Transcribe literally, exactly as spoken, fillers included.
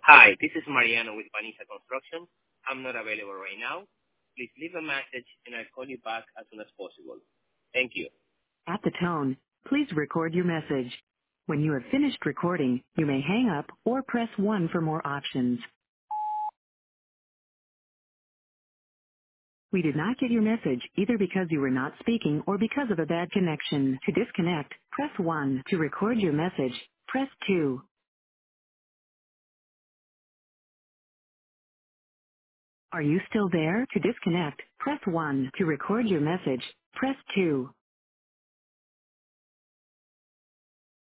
Hi, this is Mariano with Vanessa Construction. I'm not available right now. Please leave a message and I'll call you back as soon as possible. Thank you. At the tone, please record your message. When you have finished recording, you may hang up or press one for more options. We did not get your message either because you were not speaking or because of a bad connection. To disconnect, press one. To record your message, press two. Are you still there? To disconnect, press one. To record your message, press two.